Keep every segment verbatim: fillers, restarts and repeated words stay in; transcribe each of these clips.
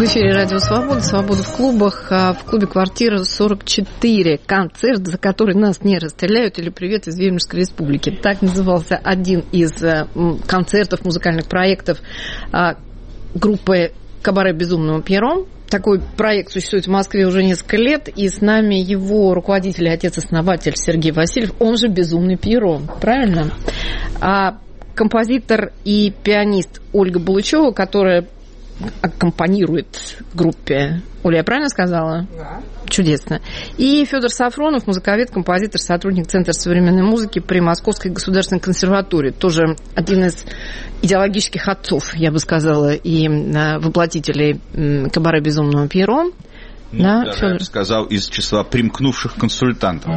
эфире Радио Свобода, Свобода в клубах, в клубе «Квартира сорок четыре». Концерт, за который нас не расстреляют, или «Привет из Веймарской республики». Так назывался один из концертов, музыкальных проектов группы «Кабаре Безумного Пьеро». Такой проект существует в Москве уже несколько лет, и с нами его руководитель и отец-основатель Сергей Васильев, он же Безумный Пьеро, правильно? А композитор и пианист Ольга Булычева, которая аккомпанирует группе. Оля, я правильно сказала? Да. Чудесно. И Федор Сафронов, музыковед, композитор, сотрудник Центра современной музыки при Московской государственной консерватории. Тоже один из идеологических отцов, я бы сказала, и воплотителей «Кабаре Безумного Пьеро». Ну, да, да, Федор? я бы сказал, из числа примкнувших консультантов.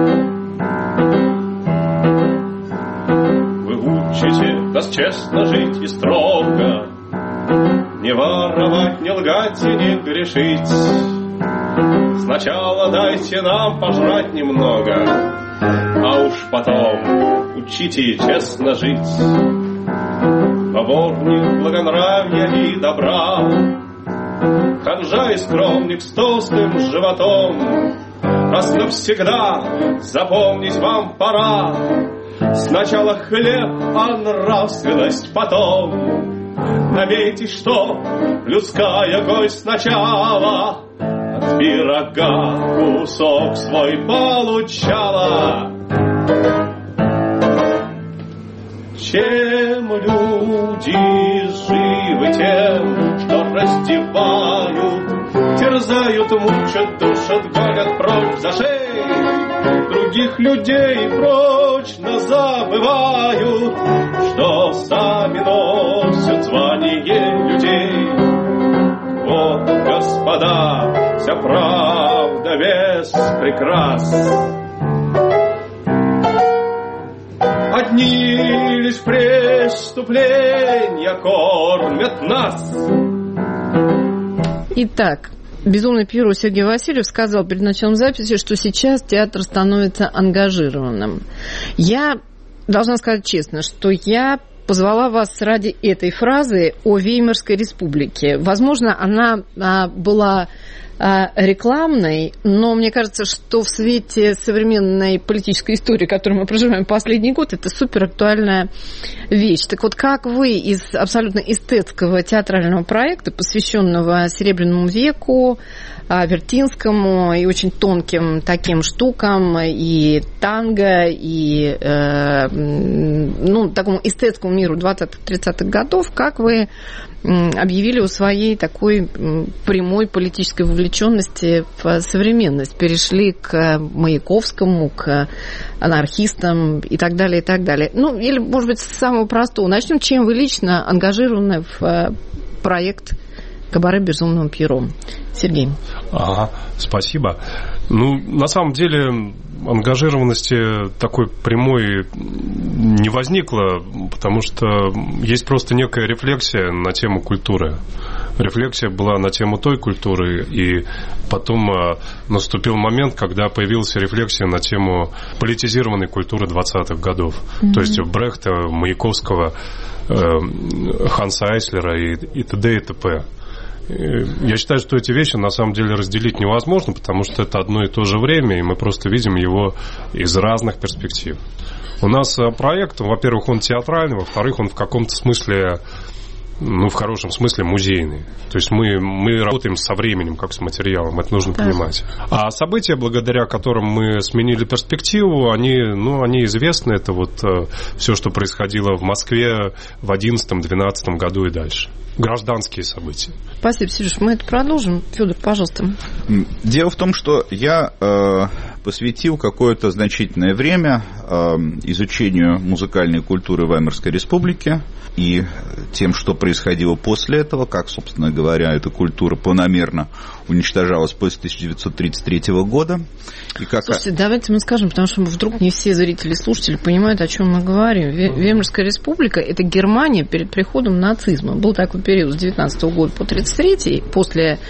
Вы учите нас честно жить и строго, не воровать, не лгать и не грешить. Сначала дайте нам пожрать немного, а уж потом учите честно жить. Поборник благонравия и добра, ханжа и скромник с толстым животом, раз навсегда запомнить вам пора: сначала хлеб, а нравственность потом. Надейтесь, что людская кость сначала от пирога кусок свой получала. Чем люди живы тем, что раздевают, терзают, мучат, душат, гонят прочь за шеи, других людей прочно забывают, что сами носят звание людей. Вот, господа, вся правда, вес прекрас. Одни лишь преступления кормят нас. Итак, Безумный Пьеро Сергей Васильев сказал перед началом записи, что сейчас театр становится ангажированным. Я должна сказать честно, что я позвала вас ради этой фразы о Веймарской республике. Возможно, она а, была а, рекламной, но мне кажется, что в свете современной политической истории, которую мы проживаем последний год, это суперактуальная вещь. Так вот, как вы из абсолютно эстетского театрального проекта, посвященного Серебряному веку, Вертинскому и очень тонким таким штукам, и танго, и э, ну, такому эстетскому миру двадцатых-тридцатых годов, как вы объявили о своей такой прямой политической вовлеченности в современность, перешли к Маяковскому, к анархистам и так далее, и так далее. Ну, или, может быть, с самого простого. Начнем, чем вы лично ангажированы в проект «Кабаре Безумного Пьеро». Сергей. Ага, спасибо. Ну, на самом деле, ангажированности такой прямой не возникло, потому что есть просто некая рефлексия на тему культуры. Рефлексия была на тему той культуры, и потом наступил момент, когда появилась рефлексия на тему политизированной культуры двадцатых годов. Mm-hmm. То есть Брехта, Маяковского, Ханса Айслера и, и т.д. и т.п. Я считаю, что эти вещи на самом деле разделить невозможно, потому что это одно и то же время, и мы просто видим его из разных перспектив. У нас проект, во-первых, он театральный, во-вторых, он в каком-то смысле, ну, в хорошем смысле, музейный. То есть мы, мы работаем со временем, как с материалом, это нужно понимать. А события, благодаря которым мы сменили перспективу, они, ну, они известны. Это вот э, все, что происходило в Москве в одиннадцатом-двенадцатом году и дальше. Гражданские события. Спасибо, Сереж. Мы это продолжим. Федор, пожалуйста. Дело в том, что я э, посвятил какое-то значительное время э, изучению музыкальной культуры Веймарской республики и тем, что происходило после этого, как, собственно говоря, эта культура планомерно уничтожалась после тысяча девятьсот тридцать третьего года. И как... Слушайте, давайте мы скажем, потому что вдруг не все зрители и слушатели понимают, о чем мы говорим. Веймарская республика – это Германия перед приходом нацизма. Был такой период с девятнадцатого года по тридцать третий, после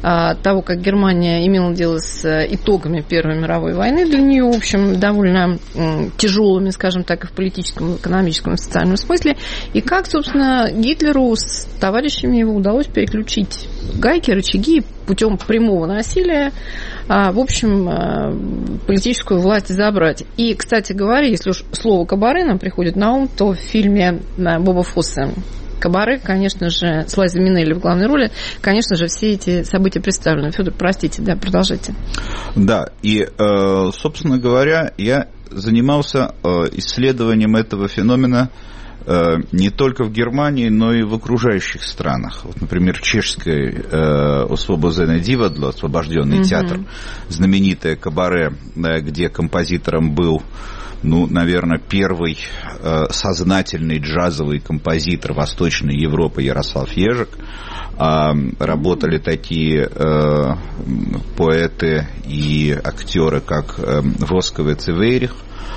того, как Германия имела дело с итогами Первой мировой войны для нее, в общем, довольно тяжелыми, скажем так, и в политическом, экономическом, и в социальном смысле, и как, собственно, Гитлеру с товарищами его удалось переключить гайки, рычаги путем прямого насилия, в общем, политическую власть забрать. И, кстати говоря, если уж слово «кабаре» нам приходит на ум, то в фильме Боба Фосса «Кабаре», конечно же, с Лайзой Минелли в главной роли, конечно же, все эти события представлены. Федор, простите, да, продолжайте. Да, и, собственно говоря, я занимался исследованием этого феномена не только в Германии, но и в окружающих странах. Вот, например, чешский э, «Освобожденный дивадло», освобожденный mm-hmm. театр, знаменитое кабаре, где композитором был, ну, наверное, первый э, сознательный джазовый композитор Восточной Европы Ярослав Ежик. А, работали такие э, поэты и актеры, как э, Восковец и Вейрих.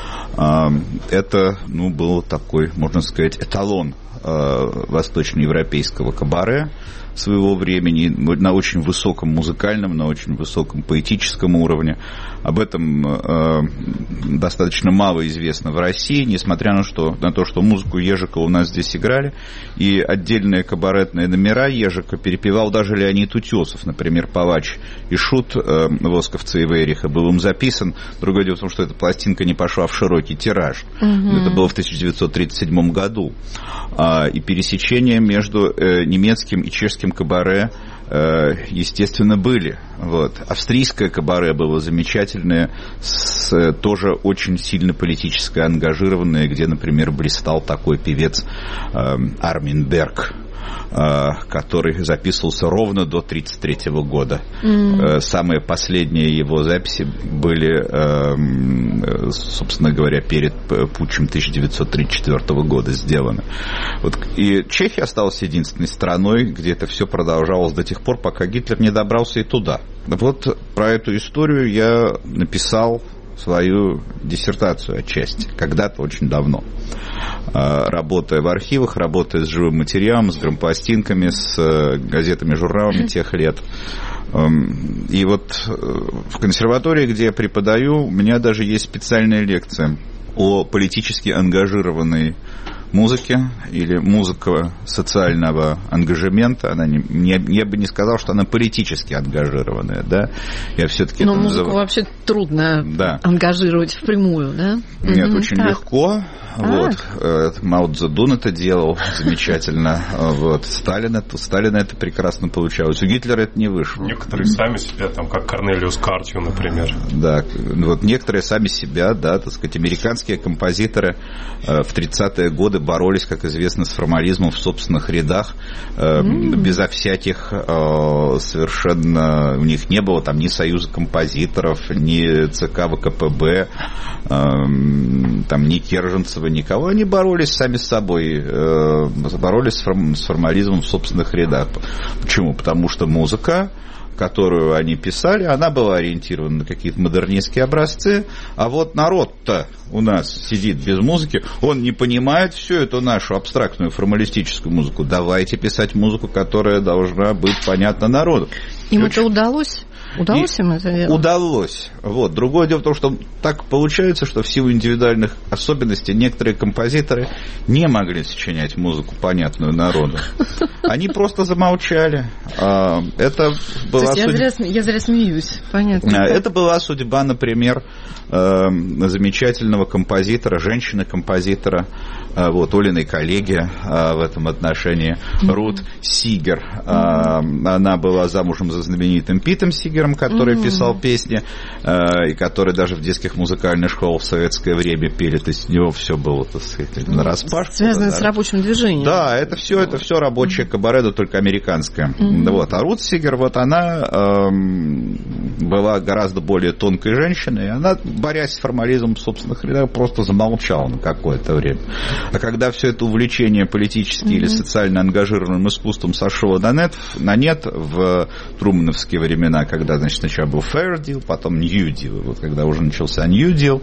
Это, ну, был такой, можно сказать, эталон восточноевропейского кабаре своего времени, на очень высоком музыкальном, на очень высоком поэтическом уровне. Об этом э, достаточно мало известно в России, несмотря на, что, на то, что музыку Ежика у нас здесь играли, и отдельные кабаретные номера Ежика перепевал даже Леонид Утесов, например, Палач и Шут э, Восковца и Вейриха был им записан. Другое дело в том, что эта пластинка не пошла в широкий тираж. Mm-hmm. Это было в тысяча девятьсот тридцать седьмом году. А, и пересечения между э, немецким и чешским кабаре, естественно, были. Вот. Австрийское кабаре было замечательное, с, тоже очень сильно политически ангажированное, где, например, блистал такой певец э, Армин Берг, э, который записывался ровно до тысяча девятьсот тридцать третьего года. Mm-hmm. Самые последние его записи были, э, собственно говоря, перед путчем тысяча девятьсот тридцать четвёртого года сделаны. Вот. И Чехия осталась единственной страной, где это все продолжалось до тех пор, пока Гитлер не добрался и туда. Вот про эту историю я написал свою диссертацию отчасти, когда-то очень давно. Работая в архивах, работая с живым материалом, с грампластинками, с газетами, журналами тех лет. И вот в консерватории, где я преподаю, у меня даже есть специальная лекция о политически ангажированной музыки или музыка социального ангажемента. Она не, не, я бы не сказал, что она политически ангажированная, да. Я все-таки но музыку называю... вообще трудно да. ангажировать впрямую, да? Нет, mm-hmm. очень так. легко. Вот. Мао Цзэдун это делал замечательно. Вот. Сталин это, Сталина это прекрасно получалось. У Гитлера это не вышло. Некоторые сами себя, там, как Корнелиус Картью, например. Да, вот некоторые сами себя, да, так сказать, американские композиторы в тридцатые годы боролись, как известно, с формализмом в собственных рядах, mm. безо всяких совершенно... У них не было там ни союза композиторов, ни ЦК ВКПБ, там, ни Керженцева, никого. Они боролись сами с собой, боролись с формализмом в собственных рядах. Почему? Потому что музыка, которую они писали, она была ориентирована на какие-то модернистские образцы, а вот народ-то у нас сидит без музыки, он не понимает всю эту нашу абстрактную формалистическую музыку. Давайте писать музыку, которая должна быть понятна народу. Им это удалось? Удалось им это делать? Удалось. Вот. Другое дело в том, что так получается, что в силу индивидуальных особенностей некоторые композиторы не могли сочинять музыку, понятную народу. Они просто замолчали. Это была судьба... я, зря, я зря смеюсь. Понятно. Это была судьба, например, замечательного композитора, женщины-композитора, вот, Олиной коллеги в этом отношении, Рут Сигер. Она была замужем за знаменитым Питом Сигером, который mm-hmm. писал песни, и который даже в детских музыкальных школах в советское время пели. То есть у него все было, так сказать, нараспашку. Связано да. с рабочим движением. Да, это все, это все рабочее кабаре, да, только американское. Mm-hmm. Вот. А Рут Сигер, вот она эм, была гораздо более тонкой женщиной, и она, борясь с формализмом в собственных рядах, просто замолчала на какое-то время. А когда все это увлечение политически mm-hmm. или социально ангажированным искусством сошло на нет, на нет в трумановские времена, когда когда, значит, сначала был Fair Deal, потом New Deal. Вот когда уже начался New Deal,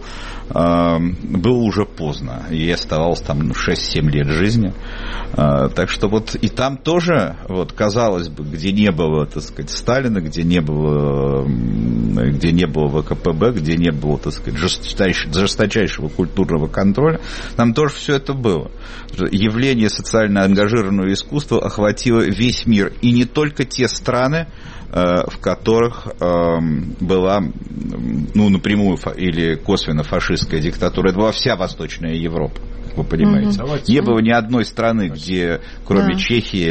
было уже поздно. Ей оставалось там шесть-семь лет жизни. Так что вот и там тоже, вот, казалось бы, где не было, так сказать, Сталина, где не было, где не было ВКПБ, где не было, так сказать, жесточайшего, жесточайшего культурного контроля, там тоже все это было. Явление социально ангажированного искусства охватило весь мир, и не только те страны, в которых была, ну, напрямую или косвенно фашистская диктатура. Это была вся Восточная Европа, как вы понимаете. Угу. Не было ни одной страны, где, кроме да. Чехии,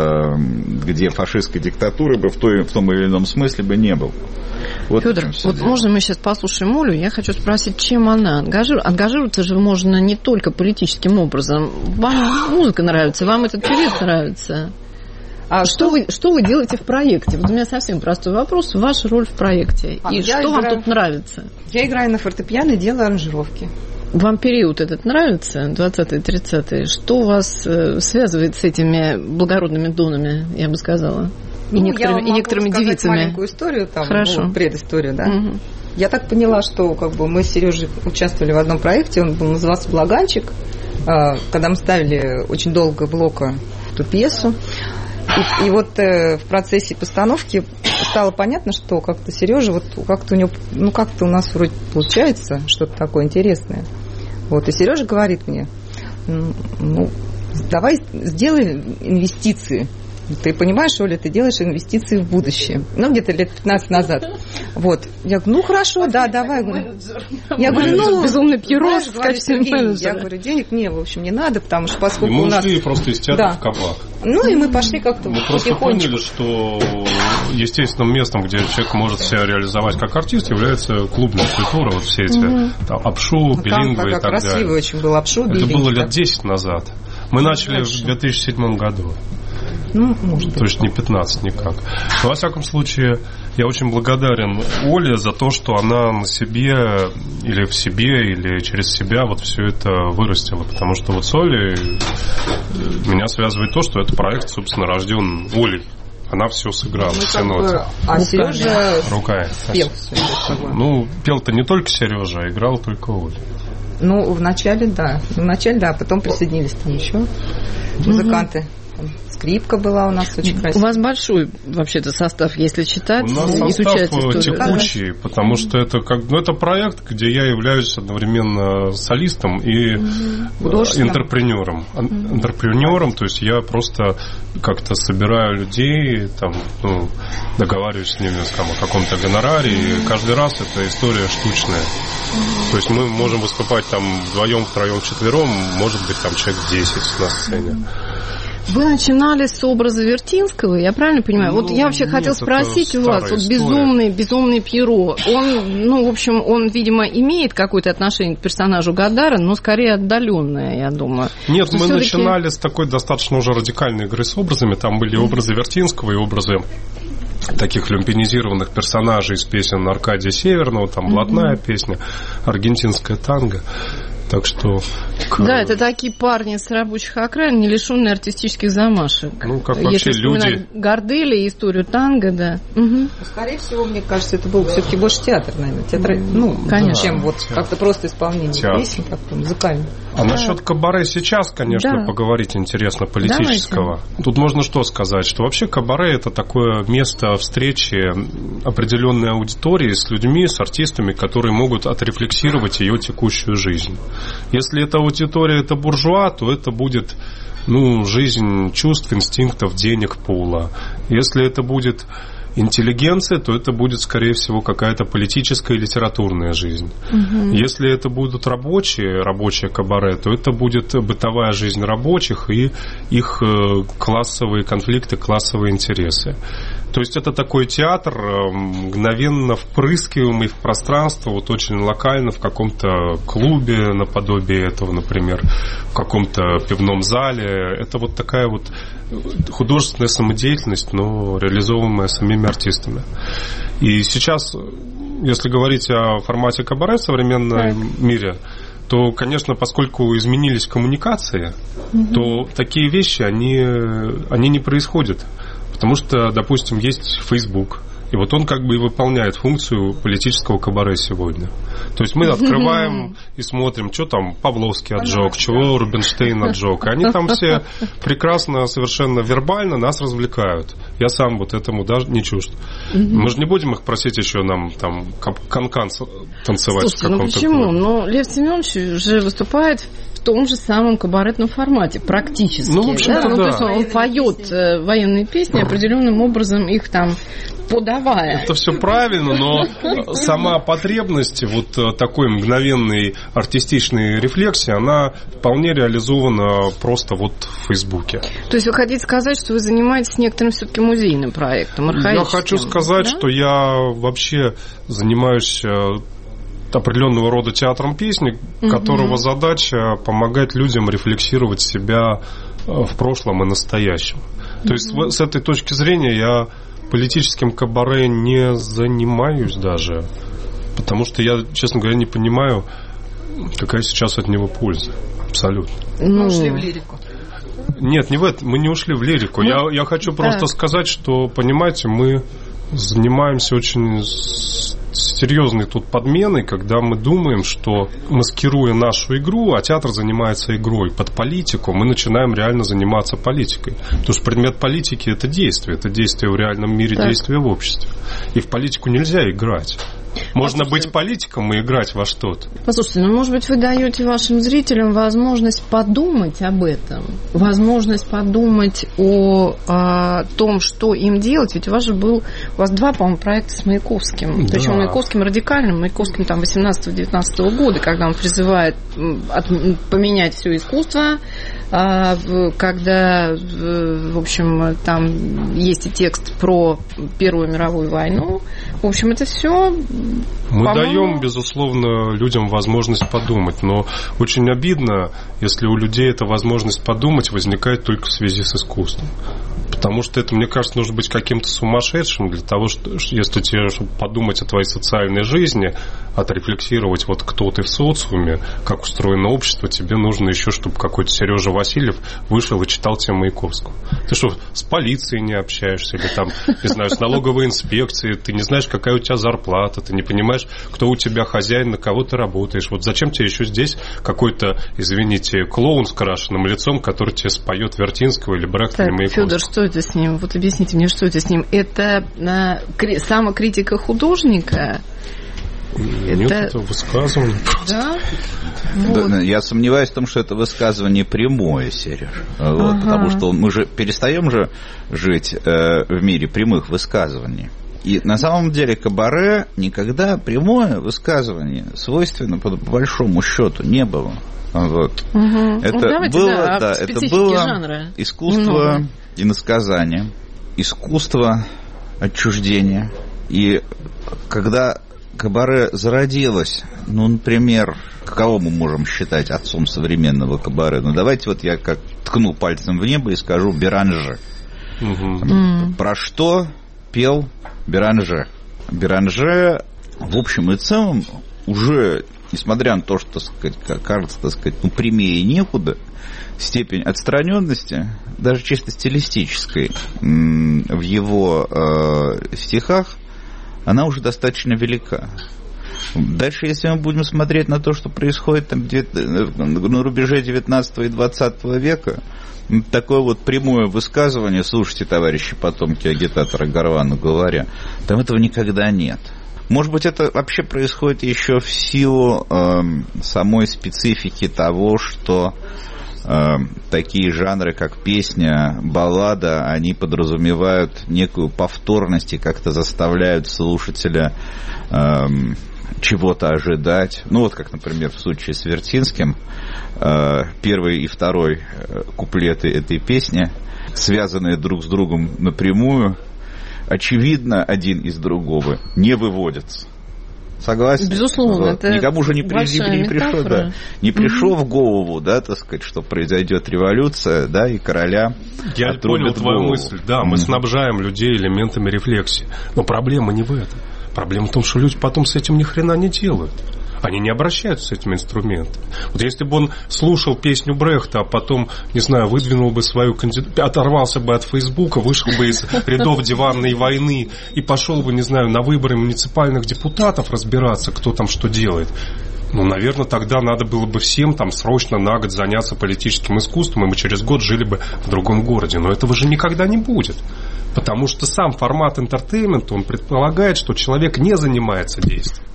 где фашистской диктатуры бы в, той, в том или ином смысле бы не было. Вот Федор, вот можно мы сейчас послушаем Олю? Я хочу спросить, чем она ангажируется? Ангажироваться же можно не только политическим образом. Вам музыка нравится, вам этот период нравится. А что, что, вы, что вы делаете в проекте? Вот у меня совсем простой вопрос. Ваша роль в проекте. А, и что играю, вам тут нравится? Я играю на фортепиано и делаю аранжировки. Вам период этот нравится, двадцатые-тридцатые? Что вас связывает с этими благородными донами, я бы сказала? И ну, некоторыми, и некоторыми девицами. Маленькую историю, там, Хорошо. Ну, предысторию, да. Угу. Я так поняла, что как бы, мы с Сережей участвовали в одном проекте, он был, назывался «Благанчик», когда мы ставили очень долго Блока эту пьесу. И, и вот э, в процессе постановки стало понятно, что как-то Сережа, вот как-то у него, ну как-то у нас вроде получается что-то такое интересное. Вот, и Сережа говорит мне, ну, давай сделай инвестиции. Ты понимаешь, Оля, ты делаешь инвестиции в будущее. Ну, где-то лет пятнадцать назад. Вот. Я говорю, ну, хорошо, да, давай. Я говорю, ну, безумный Пьеро в качестве менеджера. Я говорю, денег не, в общем, не надо, потому что поскольку мы у нас... Мы ушли просто из театра в кабак. Ну, и мы пошли как-то мы просто поняли, что естественным местом, где человек может себя реализовать как артист, является клубная культура, вот все эти там, Апшу, билингвы и так далее. Красивый очень был Апшу, билингвы. Это было лет десять назад. Мы начали в две тысячи седьмом году. Ну, может быть. То есть не пятнадцать никак. Но, во всяком случае, я очень благодарен Оле за то, что она на себе, или в себе, или через себя вот все это вырастила. Потому что вот с Олей меня связывает то, что этот проект, собственно, рожден Олей. Она все сыграла, ну, все ноты. А Сережа Рука. пел. Ну, пел-то не только Сережа, а играл только Оля. Ну, вначале, да. Вначале, да, а потом присоединились там еще музыканты. Скрипка была у нас очень красивая. У вас большой вообще-то состав, если читать, у нас изучать состав текучий, да? Потому что это как, ну, это проект, где я являюсь одновременно солистом и интерпренером. Интерпренером, то есть я просто как-то собираю людей, там, ну, договариваюсь с ними там, о каком-то гонораре, и каждый раз это история штучная. То есть мы можем выступать там вдвоем, втроем, четвером, может быть там человек десять на сцене. Вы начинали с образа Вертинского, я правильно понимаю? Ну, вот я вообще нет, хотела спросить у вас, вот безумный, безумный Пьеро, он, ну, в общем, он, видимо, имеет какое-то отношение к персонажу Годара, но скорее отдаленное, я думаю. Нет, мы все-таки... начинали с такой достаточно уже радикальной игры с образами, там были образы Вертинского и образы таких люмпинизированных персонажей из песен Аркадия Северного, там блатная mm-hmm. песня, аргентинская танго. Так что... Да, это такие парни с рабочих окраин, не лишенные артистических замашек. Ну, как вообще если люди... Гордели и историю танго, да. Угу. Скорее всего, мне кажется, это был все-таки больше театр, наверное. Театр... Ну, конечно. Чем вот театр. Как-то просто исполнение театр. Песен, как-то музыкально. А да. Насчет кабаре сейчас, конечно, да. поговорить интересно политического. Давайте. Тут можно что сказать, что вообще кабаре – это такое место встречи определенной аудитории с людьми, с артистами, которые могут отрефлексировать ее текущую жизнь. Если эта аудитория – это буржуа, то это будет, ну, жизнь чувств, инстинктов, денег, пола. Если это будет интеллигенция, то это будет, скорее всего, какая-то политическая и литературная жизнь. Угу. Если это будут рабочие, рабочие кабаре, то это будет бытовая жизнь рабочих и их классовые конфликты, классовые интересы. То есть это такой театр, мгновенно впрыскиваемый в пространство, вот очень локально, в каком-то клубе наподобие этого, например, в каком-то пивном зале. Это вот такая вот художественная самодеятельность, но реализовываемая самими артистами. И сейчас, если говорить о формате кабаре в современном так. мире, то, конечно, поскольку изменились коммуникации, угу. то такие вещи, они, они не происходят. Потому что, допустим, есть Facebook, И вот он как бы и выполняет функцию политического кабаре сегодня. То есть мы открываем и смотрим, что там Павловский отжег, чего Рубинштейн отжег. И они там все прекрасно, совершенно вербально нас развлекают. Я сам вот этому даже не чужд. Мы же не будем их просить еще нам там канкан танцевать. Слушайте, в каком-то... ну почему? Ну, Лев Семенович уже выступает в том же самом кабаретном формате, практически. Ну, в общем-то, да? Ну, да. То есть он, он поет военные песни, определенным образом их там подавая. Это все правильно, но сама потребность вот такой мгновенной артистичной рефлексии, она вполне реализована просто вот в Фейсбуке. То есть вы хотите сказать, что вы занимаетесь некоторым все-таки музейным проектом, архаическим? Я хочу сказать, да? что я вообще занимаюсь определенного рода театром песни, угу. которого задача помогать людям рефлексировать себя в прошлом и настоящем. То угу. есть с этой точки зрения я политическим кабаре не занимаюсь даже, потому что я, честно говоря, не понимаю, какая сейчас от него польза. Абсолютно. Мы ушли в лирику. Нет, не в этом. Мы не ушли в лирику. Ну, я, я хочу просто да. сказать, что, понимаете, мы занимаемся очень серьезной тут подменой, когда мы думаем, что, маскируя нашу игру, а театр занимается игрой под политику, мы начинаем реально заниматься политикой. Потому что предмет политики – это действие, это действие в реальном мире, так. действие в обществе. И в политику нельзя играть. Можно Послушайте. быть политиком и играть во что-то. Послушайте, ну, может быть, вы даете вашим зрителям возможность подумать об этом, возможность подумать о, о том, что им делать. Ведь у вас же был, у вас два, по-моему, проекта с Маяковским. Да. Причем Маяковским радикальным, Маяковским там восемнадцатого-девятнадцатого года, когда он призывает от, поменять все искусство, когда, в общем, там есть и текст про Первую мировую войну. В общем, это все... Мы по-моему... даем, безусловно, людям возможность подумать, но очень обидно, если у людей эта возможность подумать возникает только в связи с искусством. Потому что это, мне кажется, нужно быть каким-то сумасшедшим для того, что, если тебе, чтобы подумать о твоей социальной жизни, отрефлексировать, вот кто ты в социуме, как устроено общество, тебе нужно еще, чтобы какой-то Сережа Васильев вышел и читал тебе Маяковского. Ты что, с полицией не общаешься, или там, не знаю, с налоговой инспекцией, ты не знаешь, какая у тебя зарплата, ты не понимаешь, кто у тебя хозяин, на кого ты работаешь. Вот зачем тебе еще здесь какой-то, извините, клоун с крашенным лицом, который тебе споет Вертинского или Брехта или Маяковского? Федор, что это с ним? Вот объясните мне, что это с ним? Это а, кри- самокритика художника? Нет, это, это высказывание. Да? Вот. Я сомневаюсь в том, что это высказывание прямое, Сереж. Вот, ага. Потому что мы же перестаем же жить э, в мире прямых высказываний. И на самом деле кабаре никогда прямое высказывание свойственно, по большому счету, не было. Вот. Угу. Это, ну, было, да, да, это было жанра. Искусство немного. Иносказания, искусство отчуждения. И когда кабаре зародилось, ну, например, кого мы можем считать отцом современного кабаре? Ну, давайте вот я как ткну пальцем в небо и скажу Беранже. Угу. Про что пел Беранже? Беранже, в общем и целом, уже, несмотря на то, что, так сказать, кажется, так сказать, ну, прямее некуда, степень отстраненности, даже чисто стилистической, в его э, стихах, она уже достаточно велика. Дальше, если мы будем смотреть на то, что происходит там, на рубеже девятнадцатого и двадцатого века, такое вот прямое высказывание, слушайте, товарищи потомки агитатора Горвана, говоря, там этого никогда нет. Может быть, это вообще происходит еще в силу э, самой специфики того, что э, такие жанры, как песня, баллада, они подразумевают некую повторность и как-то заставляют слушателя э, чего-то ожидать. Ну, вот как, например, в случае с Вертинским, э, первый и второй куплеты этой песни, связанные друг с другом напрямую, очевидно, один из другого не выводятся. Согласен? Безусловно. Вот. Это никому же не, при, не, не пришло, да, не пришло mm-hmm. в голову, да, так сказать, что произойдет революция, да, и короля Я понял твою голову. мысль. Да, mm-hmm. мы снабжаем людей элементами рефлексии. Но проблема не в этом. Проблема в том, что люди потом с этим ни хрена не делают. Они не обращаются с этими инструментами. Вот если бы он слушал песню Брехта, а потом, не знаю, выдвинул бы свою кандидатуру, оторвался бы от Фейсбука, вышел бы из рядов диванной войны и пошел бы, не знаю, на выборы муниципальных депутатов разбираться, кто там что делает. Ну, наверное, тогда надо было бы всем там срочно на год заняться политическим искусством, и мы через год жили бы в другом городе. Но этого же никогда не будет. Потому что сам формат интертеймента, он предполагает, что человек не занимается действием.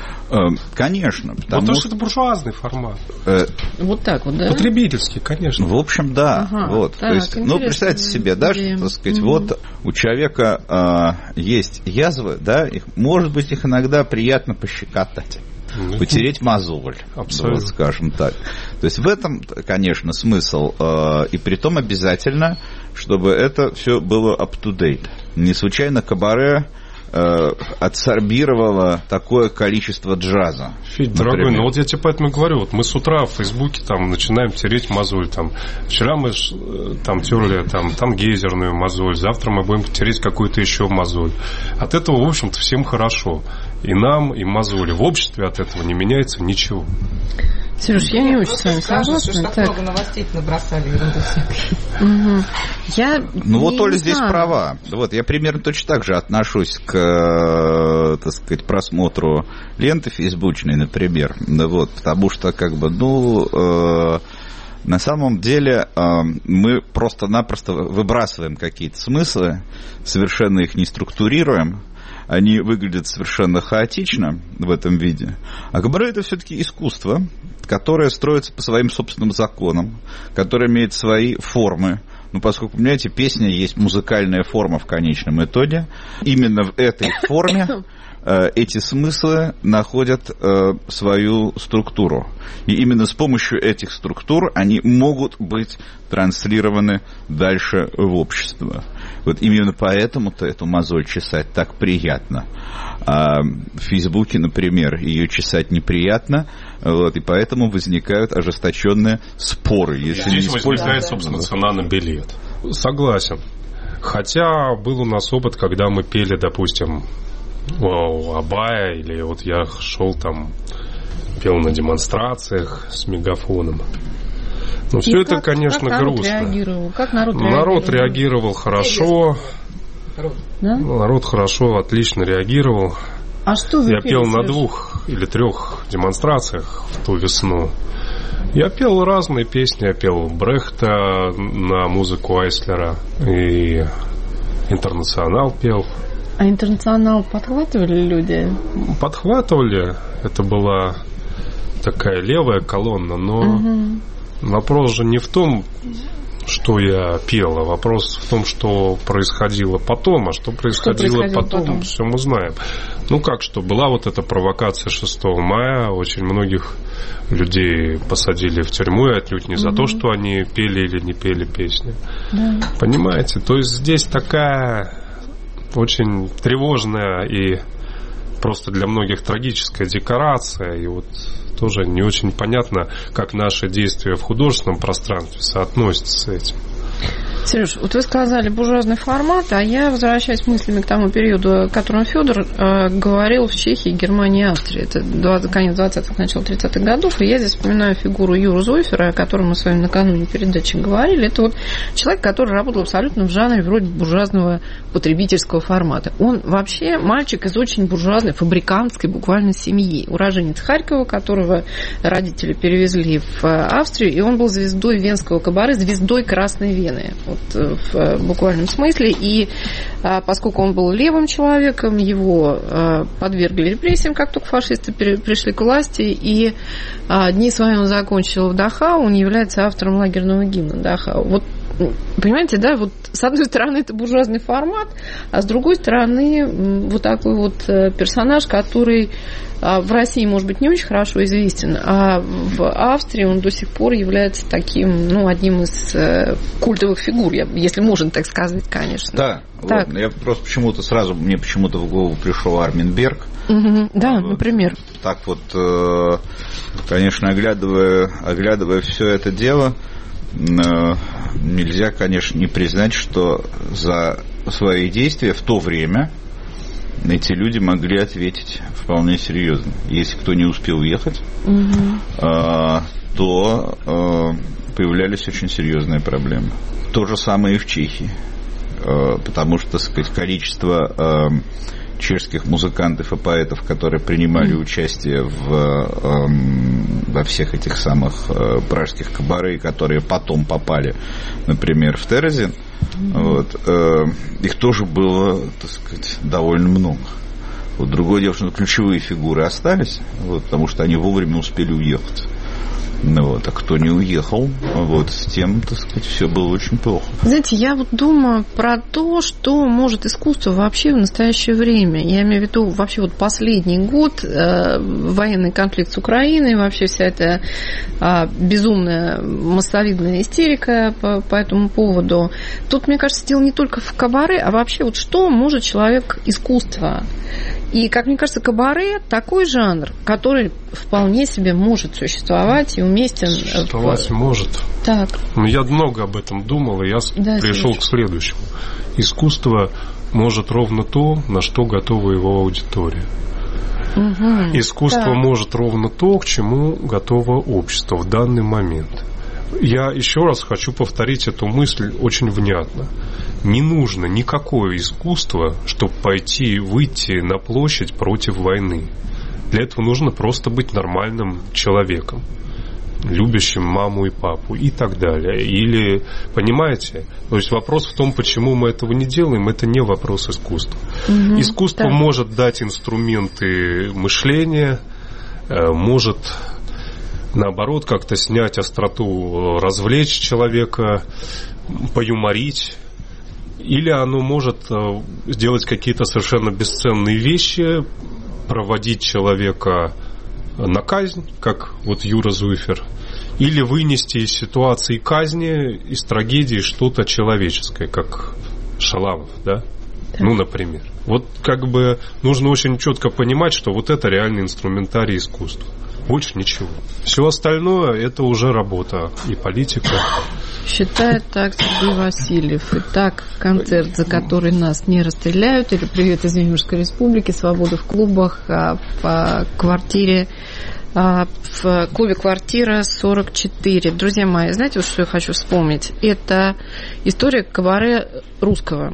Конечно. Потому вот то, что это буржуазный формат. Э, вот так вот, да? Потребительский, конечно. В общем, да. Ага, вот. Так, то есть, ну, представьте себе, да, что, так сказать, mm-hmm. вот у человека э, есть язвы, да, их, может быть, их иногда приятно пощекотать. Потереть мозоль, вот, скажем так. То есть в этом, конечно, смысл. Э, и при том обязательно, чтобы это все было up-to-date. Не случайно кабаре э, отсорбировало такое количество джаза. Федь, дорогой, ну вот я тебе поэтому говорю, вот мы с утра в Фейсбуке там начинаем тереть мозоль. Там. Вчера мы там терли там, там гейзерную мозоль, завтра мы будем тереть какую-то еще мозоль. От этого, в общем-то, всем хорошо. И нам, и мозоли. В обществе от этого не меняется ничего. Сереж, я не очень с вами согласна. Что так много новостей набросали. Угу. Я ну вот Оля здесь права. Вот, я примерно точно так же отношусь к, так сказать, просмотру ленты фейсбучной, например. Вот, потому что, как бы, ну... Э, на самом деле э, мы просто-напросто выбрасываем какие-то смыслы, совершенно их не структурируем. Они выглядят совершенно хаотично в этом виде. А кабаре — это все-таки искусство, которое строится по своим собственным законам, которое имеет свои формы. Ну, поскольку, понимаете, песня есть музыкальная форма в конечном итоге. Именно в этой форме э, эти смыслы находят э, свою структуру. И именно с помощью этих структур они могут быть транслированы дальше в общество. Вот именно поэтому-то эту мозоль чесать так приятно. А в Фейсбуке, например, ее чесать неприятно, вот, и поэтому возникают ожесточенные споры. Если здесь возникает, собственно, цена на билет. Согласен. Хотя был у нас опыт, когда мы пели, допустим, у Абая, или вот я шел там, пел на демонстрациях с мегафоном. Ну, все это, конечно, как народ грустно. Реагировал? Как народ реагировал? Народ реагировал хорошо. Да? Народ хорошо, отлично реагировал. А что вы Я пели, пел на Сереж? двух или трех демонстрациях в ту весну. Я пел разные песни. Я пел Брехта на музыку Айслера. И Интернационал пел. А Интернационал подхватывали люди? Подхватывали. Это была такая левая колонна, но... Угу. Вопрос же не в том, что я пел, а вопрос в том, что происходило потом. А что происходило, что происходило потом, потом, все мы знаем. Ну как что, была вот эта провокация шестого мая, очень многих людей посадили в тюрьму, и отнюдь не угу. за то, что они пели или не пели песни. Да. Понимаете? То есть здесь такая очень тревожная и просто для многих трагическая декорация, и вот тоже не очень понятно, как наши действия в художественном пространстве соотносятся с этим. Сереж, вот вы сказали буржуазный формат, а я возвращаюсь мыслями к тому периоду, о котором Федор э, говорил в Чехии, Германии и Австрии. Это двадцатых, конец двадцатых, начало тридцатых годов. И я здесь вспоминаю фигуру Юры Зойфера, о котором мы с вами накануне передачи говорили. Это вот человек, который работал абсолютно в жанре вроде буржуазного потребительского формата. Он вообще мальчик из очень буржуазной, фабрикантской буквально семьи. Уроженец Харькова, которого родители перевезли в Австрию, и он был звездой венского кабаре, звездой Красной Вены. Вот, в буквальном смысле. И а, поскольку он был левым человеком, его а, подвергли репрессиям, как только фашисты при, пришли к власти. И а, дни свои он закончил в Дахау. Он является автором лагерного гимна Дахау. Вот, понимаете, да, вот с одной стороны это буржуазный формат, а с другой стороны вот такой вот персонаж, который в России, может быть, не очень хорошо известен, а в Австрии он до сих пор является таким, ну, одним из культовых фигур, если можно так сказать, конечно. Да, так. Вот, я просто почему-то сразу, мне почему-то в голову пришел Армин Берг. Угу, да, вот, например. Так вот, конечно, оглядывая, оглядывая все это дело, нельзя, конечно, не признать, что за свои действия в то время эти люди могли ответить вполне серьезно. Если кто не успел уехать, угу. то появлялись очень серьезные проблемы. То же самое и в Чехии. Потому что, так сказать, количество чешских музыкантов и поэтов, которые принимали mm. участие в, эм, во всех этих самых э, пражских кабаре, которые потом попали, например, в Терезин, mm. вот, э, их тоже было, так сказать, довольно много. Вот, другое дело, что ключевые фигуры остались, вот, потому что они вовремя успели уехать. Ну, вот, а кто не уехал, вот, с тем, так сказать, все было очень плохо. Знаете, я вот думаю про то, что может искусство вообще в настоящее время. Я имею в виду вообще вот последний год, э, военный конфликт с Украиной, вообще вся эта э, безумная массовидная истерика по, по этому поводу. Тут, мне кажется, дело не только в кабаре, а вообще вот что может человек искусства. И, как мне кажется, кабаре такой жанр, который вполне себе может существовать и уместен. Существовать в... может. Так. Ну, я много об этом думал, и я да, пришел Сереж. к следующему. Искусство может ровно то, на что готова его аудитория. Угу. Искусство так. может ровно то, к чему готово общество в данный момент. Я еще раз хочу повторить эту мысль очень внятно. Не нужно никакое искусство, чтобы пойти и выйти на площадь против войны. Для этого нужно просто быть нормальным человеком, любящим маму и папу и так далее. Или, понимаете, то есть вопрос в том, почему мы этого не делаем, это не вопрос искусства. Угу, Искусство да. может дать инструменты мышления, может... наоборот, как-то снять остроту, развлечь человека, поюморить. Или оно может сделать какие-то совершенно бесценные вещи, проводить человека на казнь, как вот Юра Зуйфер, или вынести из ситуации казни, из трагедии что-то человеческое, как Шаламов, да? Да. Ну, например. Вот как бы нужно очень четко понимать, что вот это реальный инструментарий искусства. Больше ничего. Все остальное – это уже работа и политика. Считает так Сергей Васильев. Итак, концерт, за который нас не расстреляют, или «Привет из Владимирской Республики», «Свобода в клубах», по квартире, в клубе «Квартира сорок четыре». Друзья мои, знаете, вот что я хочу вспомнить? Это история кабаре русского.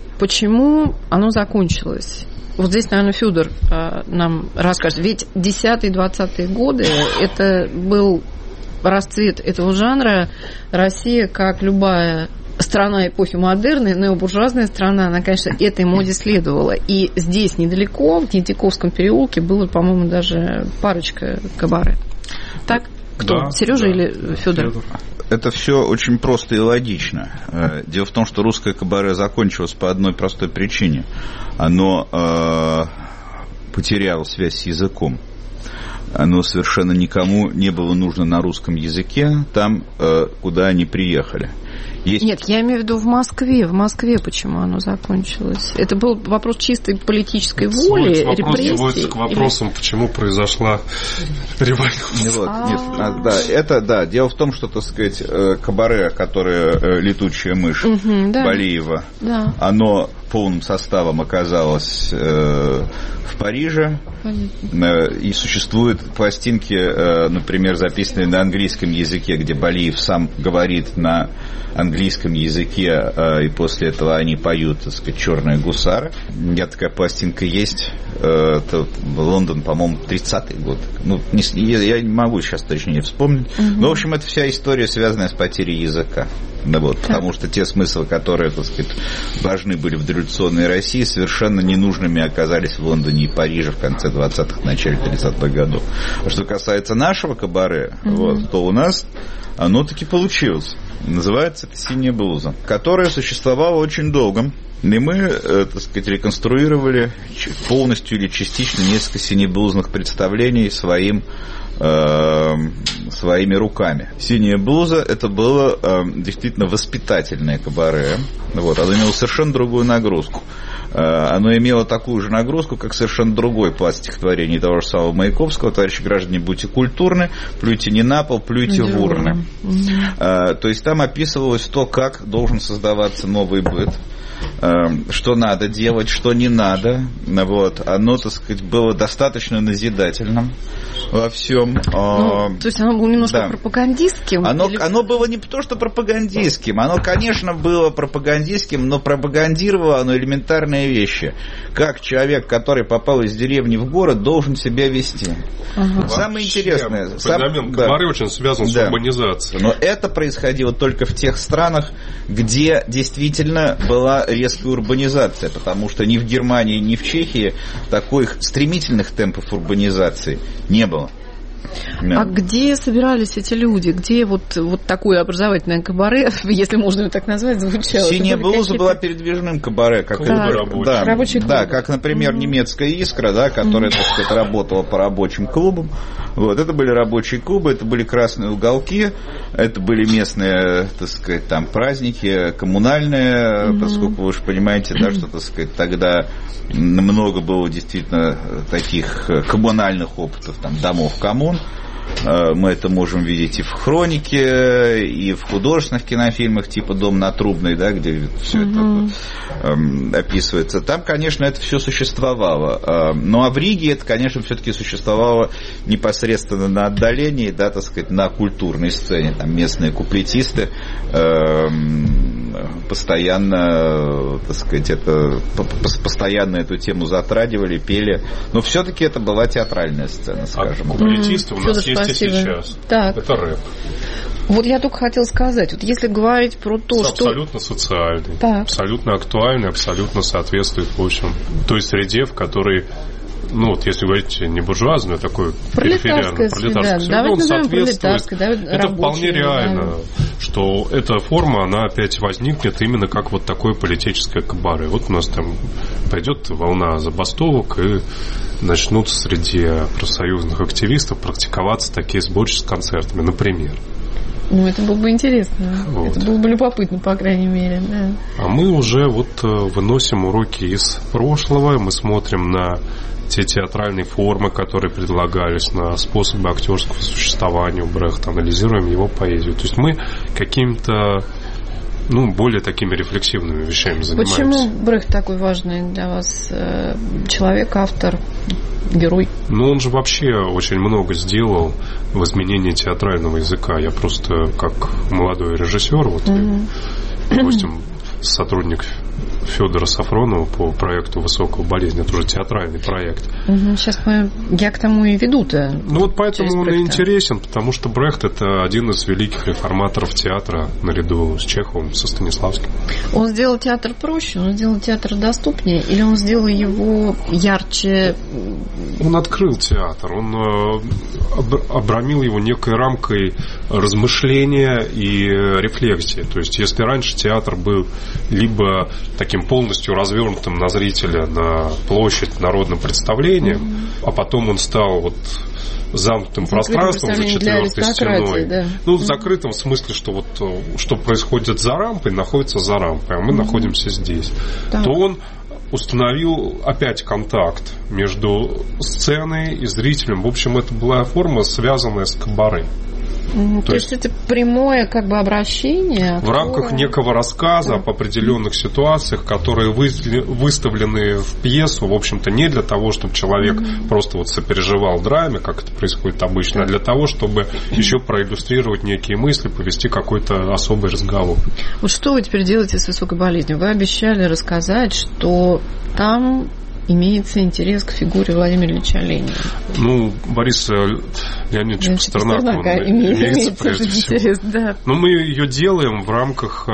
Почему оно закончилось? Вот здесь, наверное, Фёдор нам расскажет. Ведь десятые-двадцатые годы это был расцвет этого жанра. Россия, как любая страна эпохи модерны, необуржуазная страна, она, конечно, этой моде следовала. И здесь, недалеко, в Третьяковском переулке, было, по-моему, даже парочка кабаре. Так? Кто? Да, Сережа да, или Фёдор? Фёдор. Это все очень просто и логично. Дело в том, что русское кабаре закончилось по одной простой причине. Оно э, потеряло связь с языком. Оно совершенно никому не было нужно на русском языке, там, э, куда они приехали. Есть... Нет, я имею в виду в Москве. В Москве почему оно закончилось? Это был вопрос чистой политической воли, репрессий? Сводится к вопросам, или... почему произошла революция. Вот, нет, а, да, это, да, дело в том, что, так сказать, кабаре, которое «Летучая мышь» угу, да. Балиева, да. оно полным составом оказалось э, в Париже. Понятно. И существуют пластинки, э, например, записанные на английском языке, где Балиев сам говорит на английском языке, э, и после этого они поют, так сказать, «Черные гусары». У меня такая пластинка есть. Э, это Лондон, по-моему, тридцатый год. Ну, не, я не могу сейчас точнее вспомнить. Угу. Но, в общем, это вся история, связанная с потерей языка. Да, вот, потому что те смыслы, которые, так сказать, важны были в дореволюционной России, совершенно ненужными оказались в Лондоне и Париже в конце двадцатых, начале тридцатых годов. А что касается нашего кабаре, mm-hmm. вот, то у нас оно таки получилось. Называется это «Синяя блуза», которая существовала очень долго. И мы, так сказать, реконструировали полностью или частично несколько синеблузных представлений своим своими руками. «Синяя блуза» это было э, действительно воспитательное кабаре. Вот, оно имело совершенно другую нагрузку. оно имело такую же нагрузку, как совершенно другой пласт стихотворений того же самого Маяковского: «Товарищи граждане, будьте культурны, плюйте не на пол, плюйте в урны». Угу. То есть там описывалось то, как должен создаваться новый быт, что надо делать, что не надо. Вот. Оно, так сказать, было достаточно назидательным во всем. Ну, то есть оно было немножко да. пропагандистским? Оно, или... оно было не то, что пропагандистским. Оно, конечно, было пропагандистским, но пропагандировало оно элементарные вещи. Как человек, который попал из деревни в город, должен себя вести. Ага. Самое Вообще, интересное... Феномен кабаре да. очень связан с да. урбанизацией. Но это происходило только в тех странах, где действительно была резкая урбанизация, потому что ни в Германии, ни в Чехии таких стремительных темпов урбанизации не было. Да. А где собирались эти люди? Где вот, вот такое образовательное кабаре, если можно его так назвать, звучало? «Синяя блуза» была передвижным кабаре. Как да, рабочий. Да, рабочий клуб. Да, как, например, mm-hmm. «Немецкая искра», да, которая, mm-hmm. так сказать, работала по рабочим клубам. Вот, это были рабочие клубы, это были красные уголки, это были местные, так сказать, там, праздники, коммунальные, mm-hmm. поскольку вы же понимаете, да, что, так сказать, тогда много было действительно таких коммунальных опытов, там, домов коммун. Мы это можем видеть и в хронике, и в художественных кинофильмах типа «Дом на Трубной», да, где все mm-hmm. это э, описывается. Там, конечно, это все существовало. Ну, а в Риге это, конечно, все-таки существовало непосредственно на отдалении, да, так сказать, на культурной сцене. Там местные куплетисты э, постоянно, так сказать, это, постоянно эту тему затрагивали, пели. Но все-таки это была театральная сцена, скажем. А куплетисты mm-hmm. у нас есть Спасибо. И сейчас. Так. Это рэп. Вот я только хотела сказать, вот если говорить про то, абсолютно что... Абсолютно социальный, так. абсолютно актуальный, абсолютно соответствует, в общем, той среде, в которой, ну вот если говорить не буржуазную, а такой периферийную, пролетарскую, да. он соответствует. Это рабочие, вполне реально, да. что эта форма, она опять возникнет именно как вот такое политическое кабаре. Вот у нас там пойдет волна забастовок, и начнут среди профсоюзных активистов практиковаться такие сборища с концертами, например. Ну, это было бы интересно. Вот. Это было бы любопытно, по крайней мере. Да. А мы уже вот выносим уроки из прошлого, мы смотрим на те театральные формы, которые предлагались, на способы актерского существования у Брехта, анализируем его поэзию. То есть мы каким-то, ну, более такими рефлексивными вещами занимаемся. Почему Брехт такой важный для вас человек, автор, герой? Ну, он же вообще очень много сделал в изменении театрального языка. Я просто как молодой режиссер, вот, mm-hmm. допустим, сотрудник Федора Сафронова по проекту «Высокая болезнь». Это уже театральный проект. Угу, сейчас мы, я к тому и веду-то. Ну вот поэтому он и интересен, потому что Брехт – это один из великих реформаторов театра наряду с Чеховым, со Станиславским. Он сделал театр проще, он сделал театр доступнее, или он сделал его ярче? Он открыл театр, он обрамил его некой рамкой размышления и рефлексии. То есть если раньше театр был либо таким полностью развернутым на зрителя, на площадь, народным представлением, mm-hmm. а потом он стал вот замкнутым пространством за четвертой стеной. Да. Ну, mm-hmm. закрытым в смысле, что вот что происходит за рампой, находится за рампой, а мы mm-hmm. находимся здесь. Да. То он установил опять контакт между сценой и зрителем. В общем, это была форма, связанная с кабаре. Mm, то, то есть, есть это прямое как бы обращение? В рамках некого рассказа об определенных ситуациях, которые выставлены в пьесу, в общем-то, не для того, чтобы человек mm-hmm. просто вот сопереживал драме, как это происходит обычно, а для того, чтобы еще проиллюстрировать некие мысли, повести какой-то особый разговор. Вот что вы теперь делаете с высокой болезнью? Вы обещали рассказать, что там имеется интерес к фигуре Владимира Ильича Ленина. Ну, Борис Леонидович Пастернак, он имеется прежде всего. Да. Но мы ее делаем в рамках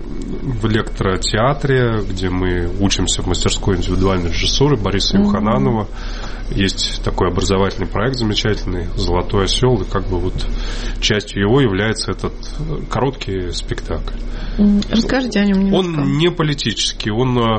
в электротеатре, где мы учимся в мастерской индивидуальной режиссуры Бориса mm-hmm. Юхананова. Есть такой образовательный проект замечательный «Золотой осел», и как бы вот частью его является этот короткий спектакль. Расскажите о нем немножко. Он не политический, он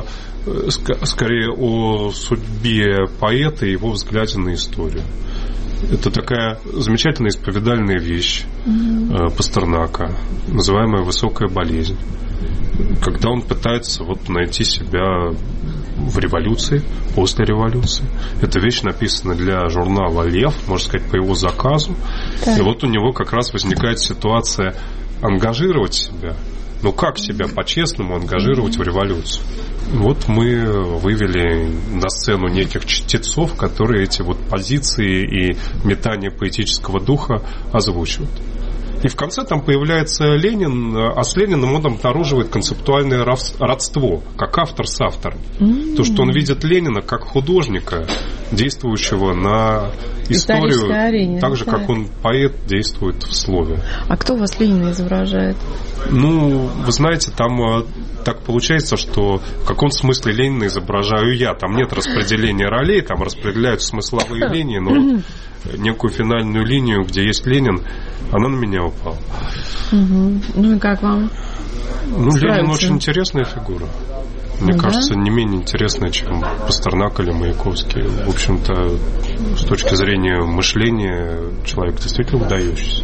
скорее о судьбе поэта и его взгляде на историю. Это такая замечательная исповедальная вещь mm-hmm. Пастернака, называемая «Высокая болезнь», когда он пытается вот найти себя в революции, после революции. Эта вещь написана для журнала «Лев», можно сказать, по его заказу. Так. И вот у него как раз возникает ситуация ангажировать себя. Ну, как себя по-честному ангажировать mm-hmm. в революцию? Вот мы вывели на сцену неких чтецов, которые эти вот позиции и метания поэтического духа озвучивают. И в конце там появляется Ленин, а с Лениным он обнаруживает концептуальное родство, как автор с автором. Mm-hmm. То, что он видит Ленина как художника, действующего на историю, арене, так же, да. как он поэт действует в слове. А кто вас Ленина изображает? Ну, вы знаете, там так получается, что в каком смысле Ленина изображаю я. Там нет распределения ролей, там распределяются смысловые линии, но некую финальную линию, где есть Ленин, она на меня упала. Угу. Ну и как вам? Ну, справиться? Ленин очень интересная фигура. Мне ну, кажется, да? не менее интересная, чем Пастернак или Маяковский. В общем-то, с точки зрения мышления, человек действительно выдающийся.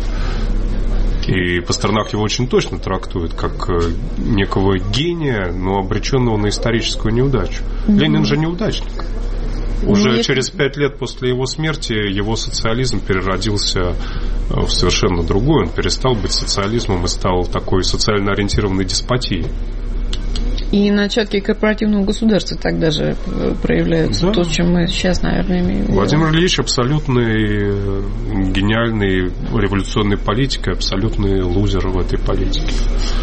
И Пастернак его очень точно трактует как некого гения, но обреченного на историческую неудачу. Mm-hmm. Ленин же неудачник. Уже Нет. через пять лет после его смерти его социализм переродился в совершенно другой. Он перестал быть социализмом и стал такой социально ориентированной деспотией. И начатки корпоративного государства тогда же проявляются. Да. То, чем мы сейчас, наверное, имеем. Владимир Ильич абсолютный гениальный революционный политик, абсолютный лузер в этой политике.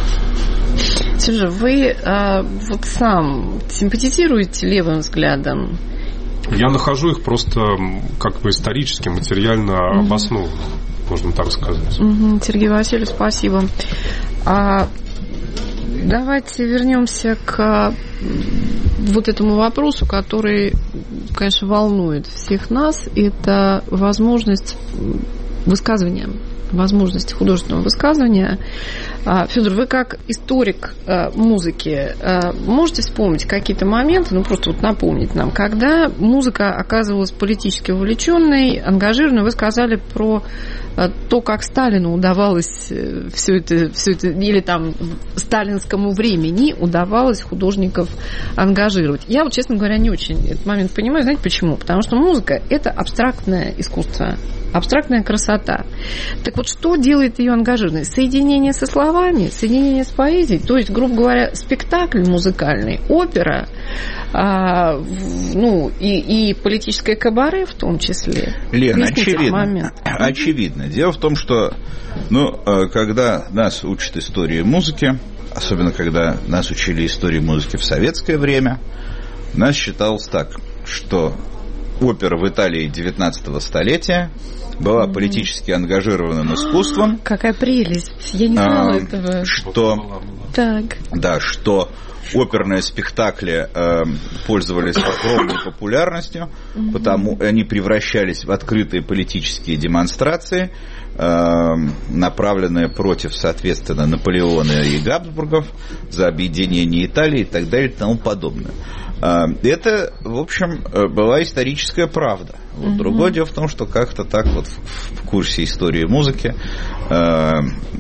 Сережа, вы а, вот сам симпатизируете левым взглядам? Я нахожу их просто как бы исторически, материально mm-hmm. обоснованными, можно так сказать. Mm-hmm. Сергей Васильевич, спасибо. А давайте вернемся к вот этому вопросу, который, конечно, волнует всех нас. Это возможность высказывания, возможность художественного высказывания. Федор, вы как историк музыки можете вспомнить какие-то моменты, ну просто вот напомнить нам, когда музыка оказывалась политически увлеченной, ангажированной? Вы сказали про то, как Сталину удавалось все это, все это, или там сталинскому времени удавалось художников ангажировать. Я вот, честно говоря, не очень этот момент понимаю. Знаете почему? Потому что музыка – это абстрактное искусство, абстрактная красота. Так вот, что делает ее ангажированной? Соединение со словами, соединение с поэзией, то есть, грубо говоря, спектакль музыкальный, опера, а, ну, и, и политическое кабаре в том числе. Лена, очевидно, очевидно. Дело в том, что, ну, когда нас учат истории музыки, особенно когда нас учили истории музыки в советское время, у нас считалось так, что опера в Италии девятнадцатого столетия была политически ангажированным искусством. Какая прелесть! Я не знала а, этого. Что, так. Да, что оперные спектакли э, пользовались огромной популярностью, mm-hmm. потому они превращались в открытые политические демонстрации, э, направленные против, соответственно, Наполеона и Габсбургов за объединение Италии и так далее и тому подобное. Это, в общем, была историческая правда. Вот. Mm-hmm. Другое дело в том, что как-то так вот в курсе истории музыки э,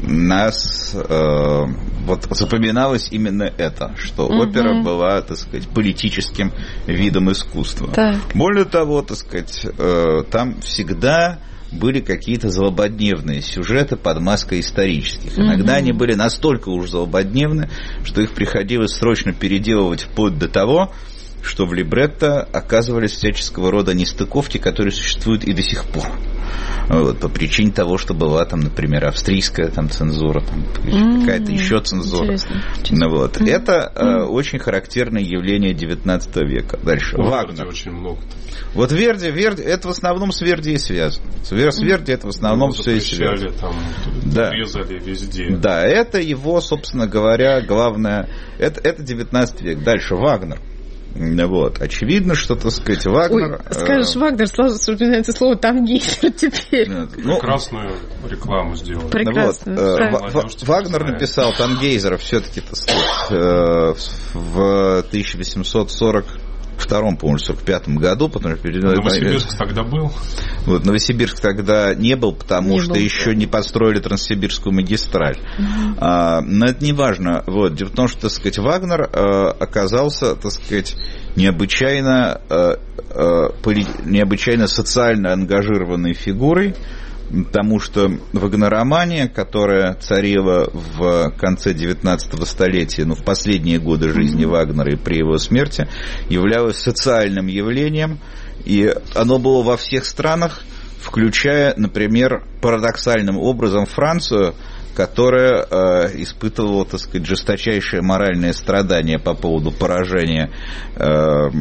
нас э, вот запоминалось именно это, что mm-hmm. опера была, так сказать, политическим видом искусства. Так. Более того, так сказать, э, там всегда были какие-то злободневные сюжеты под маской исторических. Иногда mm-hmm. они были настолько уж злободневны, что их приходилось срочно переделывать вплоть до того, что в либретто оказывались всяческого рода нестыковки, которые существуют и до сих пор. Вот, по причине того, что была там, например, австрийская там, цензура, там, mm-hmm. какая-то еще цензура. Интересно. Интересно. Вот. Mm-hmm. Это mm-hmm. очень характерное явление девятнадцатого века. Дальше. Ну, Вагнер. Очень много. Вот Верди, Верди, это в основном с Верди и связано. С Верди это в основном все и связано. Там, да. Резали везде. Да, это его, собственно говоря, главное. Это, это девятнадцатый век. Дальше Вагнер. Вот. Очевидно, что, так сказать, Вагнер... Ой, скажешь, э... Вагнер, сразу вспоминается слово «тангейзер» теперь. Нет, ну, прекрасную рекламу сделал. Прекрасную. Вот, э, Вагнер написал «Тангейзера» все-таки, так сказать, э, в тысяча восемьсот сорок втором, по-моему, сорок пятом году. Потому что... Новосибирск тогда был? Вот, Новосибирск тогда не был, потому не что был. еще не построили Транссибирскую магистраль. Mm-hmm. А, но это не важно. Вот. Дело в том, что, так сказать, Вагнер а, оказался, так сказать, необычайно, а, а, поли... необычайно социально ангажированной фигурой, потому что вагнеромания, которая царила в конце девятнадцатого столетия, ну, в последние годы жизни mm-hmm. Вагнера и при его смерти, являлась социальным явлением, и оно было во всех странах, включая, например, парадоксальным образом Францию, которая э, испытывала, так сказать, жесточайшее моральное страдание по поводу поражения э,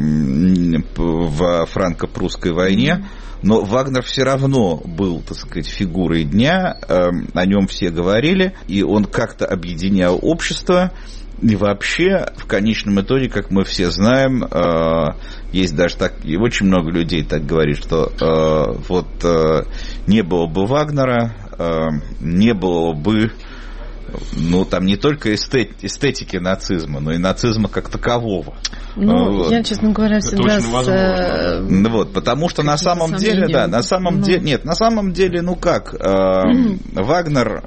в франко-прусской войне. Но Вагнер все равно был, так сказать, фигурой дня, э, о нем все говорили, и он как-то объединял общество. И вообще, в конечном итоге, как мы все знаем, э, есть даже так, и очень много людей так говорит, что э, вот э, не было бы Вагнера, э, не было бы, ну, там не только эстет, эстетики нацизма, но и нацизма как такового. Ну, вот. Я, честно говоря, всегда с... Ну, вот, потому что на самом деле, да, на самом ну... деле, нет, на самом деле, ну как, э, mm-hmm. Вагнер,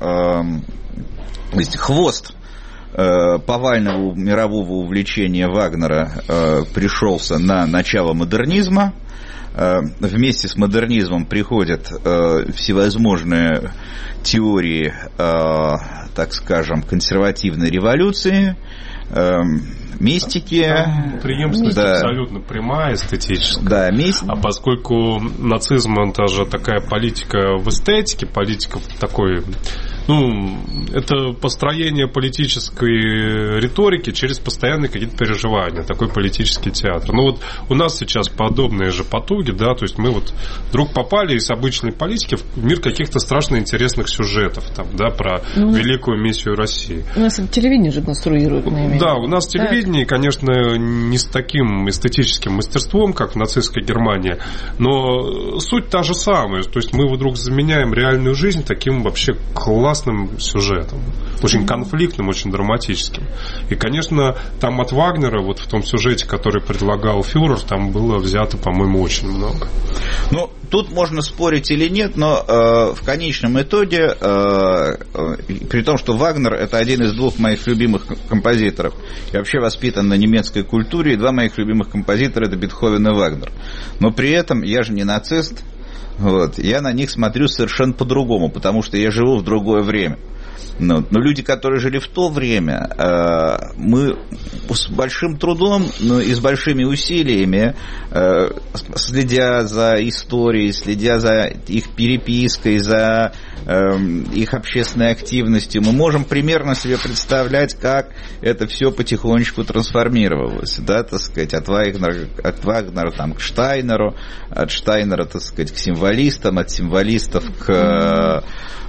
э, есть хвост повального мирового увлечения Вагнера э, пришелся на начало модернизма. Э, вместе с модернизмом приходят э, всевозможные теории, э, так скажем, консервативной революции, э, мистики. Там преемственность да. абсолютно прямая, эстетическая. Да, мист... А поскольку нацизм – это же такая политика в эстетике, политика такой... Ну, это построение политической риторики через постоянные какие-то переживания, такой политический театр. Ну, вот у нас сейчас подобные же потуги, да, то есть мы вот вдруг попали из обычной политики в мир каких-то страшно интересных сюжетов, там, да, про ну, великую миссию России. У нас телевидение же конструирует. Наверное. Да, у нас телевидение, так. конечно, не с таким эстетическим мастерством, как в нацистской Германии, но суть та же самая, то есть мы вдруг заменяем реальную жизнь таким вообще классным классным сюжетом, очень конфликтным, очень драматическим. И, конечно, там от Вагнера, вот в том сюжете, который предлагал фюрер, там было взято, по-моему, очень много. Ну, тут можно спорить или нет, но э, в конечном итоге, э, э, при том, что Вагнер – это один из двух моих любимых композиторов, я вообще воспитан на немецкой культуре, и два моих любимых композитора – это Бетховен и Вагнер. Но при этом я же не нацист. Вот. Я на них смотрю совершенно по-другому, потому что я живу в другое время. Но, но люди, которые жили в то время, э, мы с большим трудом, но и с большими усилиями, э, следя за историей, следя за их перепиской, за э, их общественной активностью, мы можем примерно себе представлять, как это все потихонечку трансформировалось, да, так сказать, от Вагнера, от Вагнера там, к Штайнеру, от Штайнера, так сказать, к символистам, от символистов к...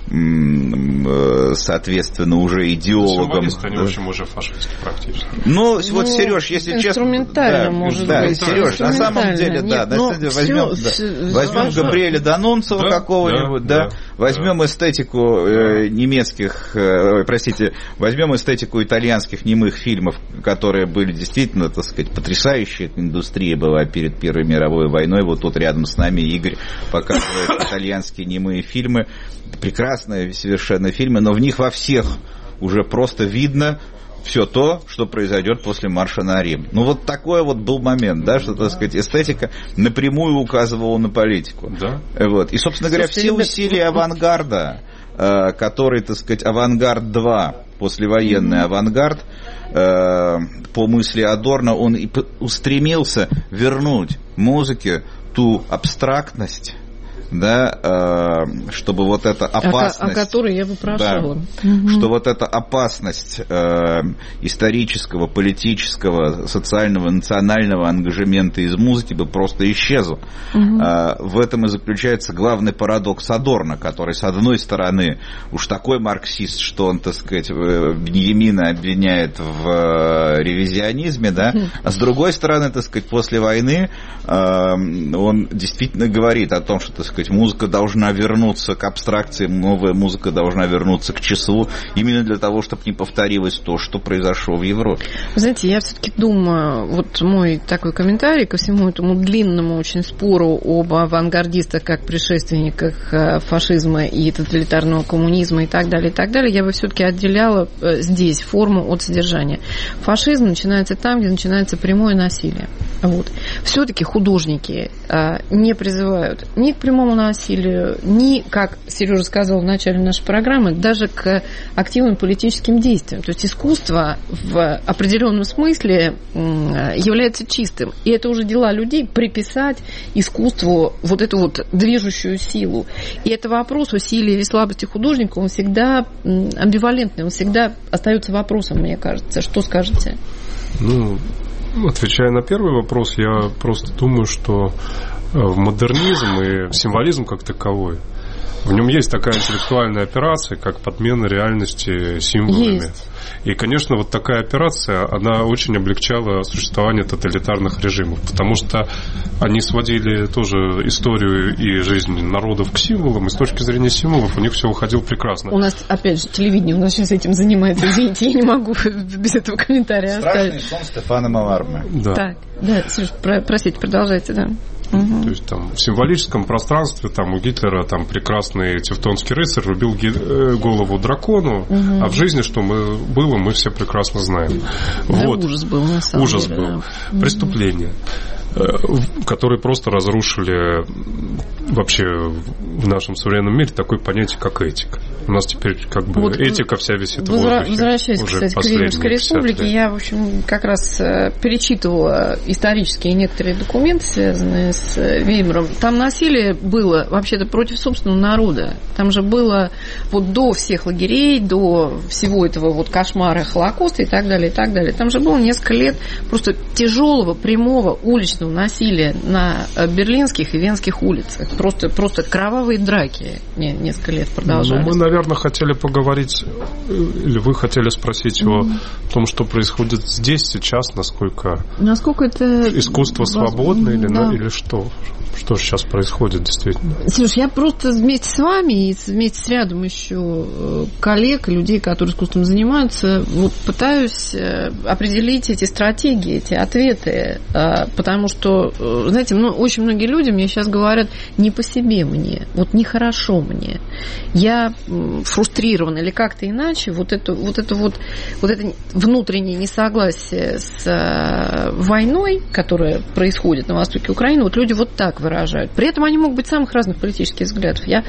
соответственно, уже идеологом. Они, в общем, уже фашисты практически. Ну, ну вот, Сереж, если честно... Инструментально, да, может да, быть. Сереж, на самом деле, да, Нет, возьмем, все, да, возьмем Габриэля Данунцева да, какого-нибудь, да, да, да, возьмем да. эстетику э, немецких, э, простите, возьмем эстетику итальянских немых фильмов, которые были действительно, так сказать, потрясающие. Индустрия была перед Первой мировой войной. Вот тут рядом с нами Игорь показывает итальянские немые фильмы. Прекрасные совершенно фильмы, но в них во всех уже просто видно все то, что произойдет после марша на Рим. Ну, вот такой вот был момент, да, что, так сказать, эстетика напрямую указывала на политику. Да. Вот. И, собственно говоря, все усилия авангарда, который, так сказать, авангард два, послевоенный mm-hmm. авангард, по мысли Адорно, он и устремился вернуть музыке ту абстрактность, да, чтобы вот эта опасность... О, о которой я выпрашивала. Да, угу. Что вот эта опасность э, исторического, политического, социального, национального ангажемента из музыки бы просто исчезла. Угу. Э, в этом и заключается главный парадокс Адорно, который, с одной стороны, уж такой марксист, что он, так сказать, Беньямина обвиняет в э, ревизионизме, да, угу. а с другой стороны, так сказать, после войны э, он действительно говорит о том, что, так сказать, сказать, музыка должна вернуться к абстракциям, новая музыка должна вернуться к числу, именно для того, чтобы не повторилось то, что произошло в Европе. Вы знаете, я все-таки думаю, вот мой такой комментарий ко всему этому длинному очень спору об авангардистах как предшественниках фашизма и тоталитарного коммунизма и так далее, и так далее, я бы все-таки отделяла здесь форму от содержания. Фашизм начинается там, где начинается прямое насилие. Вот. Все-таки художники а, не призывают ни к прямому насилию, ни, как Сережа сказал в начале нашей программы, даже к активным политическим действиям. То есть искусство в определенном смысле является чистым. И это уже дела людей приписать искусству вот эту вот движущую силу. И это вопрос о силе или слабости художника, он всегда амбивалентный, он всегда остается вопросом, мне кажется. Что скажете? Ну, отвечая на первый вопрос, я просто думаю, что в модернизм и в символизм как таковой, в нем есть такая интеллектуальная операция, как подмена реальности символами. Есть. И, конечно, вот такая операция, она очень облегчала существование тоталитарных режимов, потому что они сводили тоже историю и жизнь народов к символам, и с точки зрения символов у них все уходило прекрасно. У нас, опять же, телевидение у нас сейчас этим занимается. Извините, я не могу без этого комментария оставить. Страшный сон Стефана Маларме. Да. Так, да, Сереж, про, простите, продолжайте, да. Угу. То есть там в символическом пространстве там у Гитлера там прекрасный тевтонский рыцарь рубил ги- голову дракону, угу. А в жизни что мы, было, мы все прекрасно знаем. Да, вот. Ужас был, на самом ужас деле. был. Да. Преступление, которые просто разрушили вообще в нашем современном мире такое понятие, как этика. У нас теперь как бы вот этика вся висит в воздухе. Возвращаясь, кстати, к Веймарской республике, я, в общем, как раз перечитывала исторические некоторые документы, связанные с Веймаром. Там насилие было вообще-то против собственного народа. Там же было вот до всех лагерей, до всего этого вот кошмара Холокоста и так далее, и так далее. Там же было несколько лет просто тяжелого, прямого, уличного насилия на берлинских и венских улицах. Просто, просто кровавые драки несколько лет продолжались. Ну, мы, наверное, хотели поговорить, или вы хотели спросить mm-hmm. о том, что происходит здесь сейчас, насколько, насколько это искусство свободно или, да. или что? Что же сейчас происходит действительно? Слушай, я просто вместе с вами и вместе с рядом еще коллег, людей, которые искусством занимаются, вот пытаюсь определить эти стратегии, эти ответы, потому что, знаете, ну, очень многие люди мне сейчас говорят, не по себе мне, вот нехорошо мне, я фрустрирован или как-то иначе, вот это вот, это вот, вот это внутреннее несогласие с войной, которая происходит на востоке Украины, вот люди вот так выражают. При этом они могут быть самых разных политических взглядов. Я,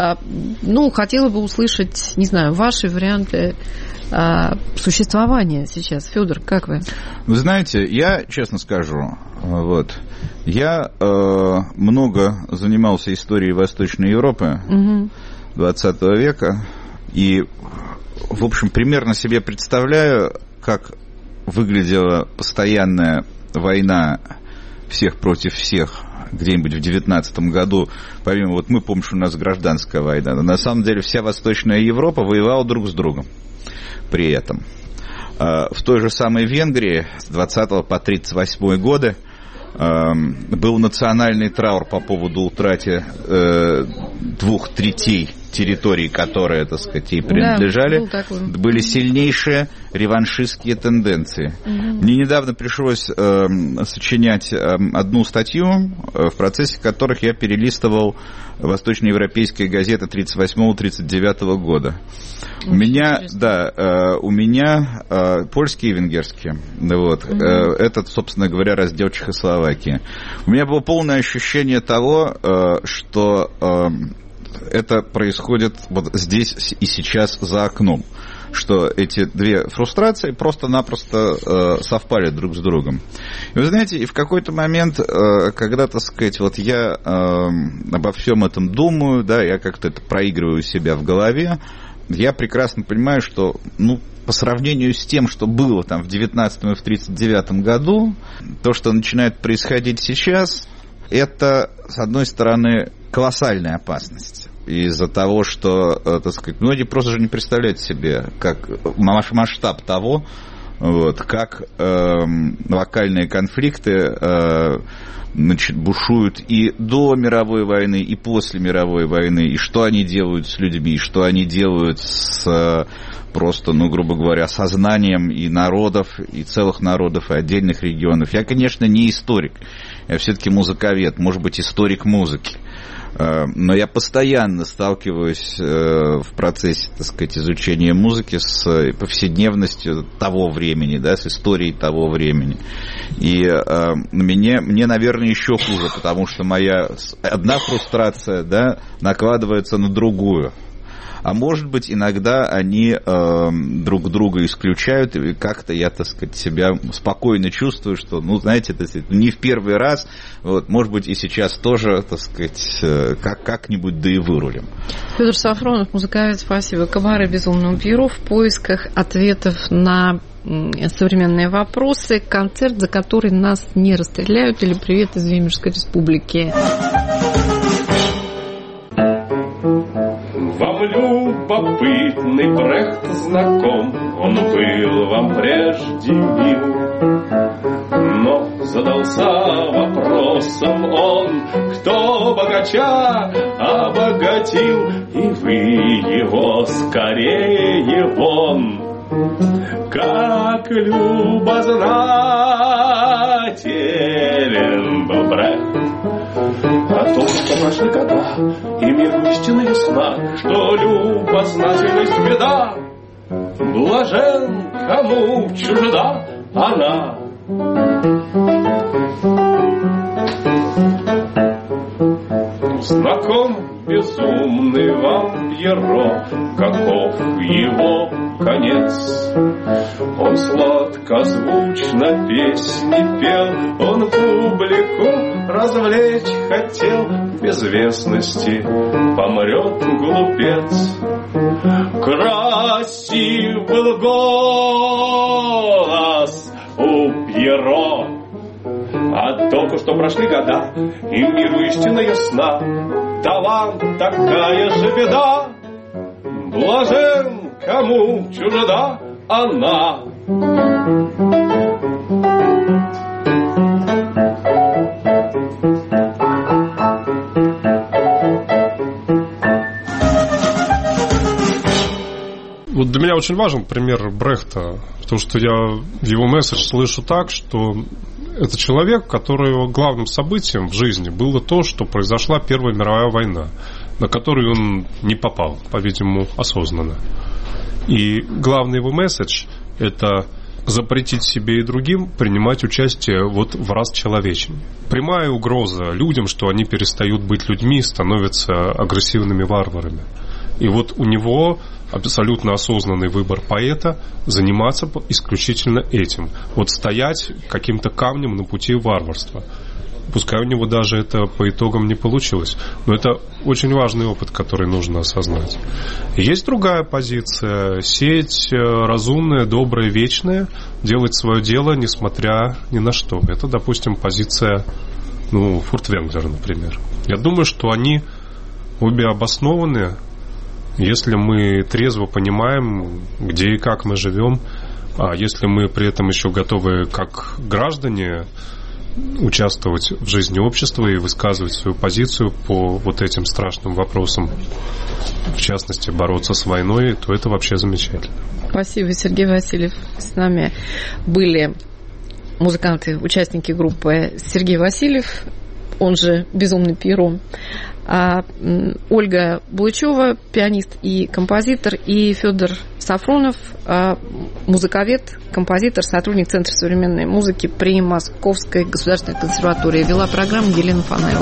ну, хотела бы услышать, не знаю, ваши варианты существования сейчас. Федор, как вы? Вы знаете, я честно скажу, вот, я э, много занимался историей Восточной Европы угу. двадцатого века, и, в общем, примерно себе представляю, как выглядела постоянная война всех против всех где-нибудь в девятнадцатом году, помимо, вот мы помним, что у нас гражданская война, но на самом деле вся Восточная Европа воевала друг с другом при этом. В той же самой Венгрии с двадцатого по тридцать восьмой годы был национальный траур по поводу утраты двух третей территорий, которые, так сказать, ей принадлежали, да, были сильнейшие реваншистские тенденции. Угу. Мне недавно пришлось э, сочинять э, одну статью, э, в процессе которых я перелистывал восточноевропейские газеты тридцать восьмого тридцать девятого года. Очень у меня, да, э, у меня э, польские и венгерские. Вот, угу. э, этот, собственно говоря, раздел Чехословакии. У меня было полное ощущение того, э, что э, это происходит вот здесь и сейчас за окном, что эти две фрустрации просто-напросто э, совпали друг с другом. И вы знаете, и в какой-то момент, э, когда, так сказать, вот я э, обо всем этом думаю, да, я как-то это проигрываю себя в голове, я прекрасно понимаю, что, ну, по сравнению с тем, что было там в девятнадцатом и в тридцать девятом году, то, что начинает происходить сейчас, это, с одной стороны, колоссальная опасность. Из-за того, что, так сказать, многие просто же не представляют себе, как масштаб того, Вот, как э, локальные конфликты э, значит, бушуют и до мировой войны, и после мировой войны, и что они делают с людьми, и что они делают с просто, ну, грубо говоря, сознанием и народов, и целых народов, и отдельных регионов. Я, конечно, не историк, я все-таки музыковед, может быть, историк музыки. Но я постоянно сталкиваюсь в процессе, так сказать, изучения музыки с повседневностью того времени, да, с историей того времени. И мне, мне, наверное, еще хуже, потому что моя одна фрустрация, да, накладывается на другую. А может быть, иногда они э, друг друга исключают, и как-то я, так сказать, себя спокойно чувствую, что, ну, знаете, так сказать, не в первый раз, вот, может быть, и сейчас тоже, так сказать, как- как-нибудь да и вырулим. Федор Сафронов, музыковед, спасибо. Кабаре «Безумному Пьеро» в поисках ответов на современные вопросы. Концерт, за который нас не расстреляют, или привет из Веймарской республики. Вам любопытный Брехт знаком, он был вам прежде мил, но задался вопросом он, кто богача обогатил, и вы его скорее вон. Как любознателен был Брехт о том, что прошли года, и мир истинно ясна, что любознательность беда, блажен, кому чужда она. Знаком безумный вам Пьеро, каков его конец. Он сладкозвучно песни пел, он публику развлечь хотел. В безвестности помрет глупец. Красив был голос у Пьеро, а только что прошли года, и миру истинно ясна. Талант такая же беда, блажен, кому чужда она. Вот для меня очень важен пример Брехта, потому что я в его месседж слышу так, что это человек, которого главным событием в жизни было то, что произошла Первая мировая война, на которую он не попал, по-видимому, осознанно. И главный его месседж – это запретить себе и другим принимать участие вот в расчеловечении. Прямая угроза людям, что они перестают быть людьми, становятся агрессивными варварами. И вот у него абсолютно осознанный выбор поэта заниматься исключительно этим. Вот стоять каким-то камнем на пути варварства. Пускай у него даже это по итогам не получилось. Но это очень важный опыт, который нужно осознать. Есть другая позиция. Сеть разумная, добрая, вечная. Делать свое дело, несмотря ни на что. Это, допустим, позиция, ну, Фуртвенглера, например. Я думаю, что они обе обоснованы, если мы трезво понимаем, где и как мы живем, а если мы при этом еще готовы как граждане участвовать в жизни общества и высказывать свою позицию по вот этим страшным вопросам, в частности, бороться с войной, то это вообще замечательно. Спасибо, Сергей Васильев. С нами были музыканты, участники группы Сергей Васильев, он же «Безумный Пьеро», а Ольга Булычева, пианист и композитор, и Федор Сафронов, музыковед, композитор, сотрудник Центра современной музыки при Московской государственной консерватории. Вела программу Елена Фанайлова.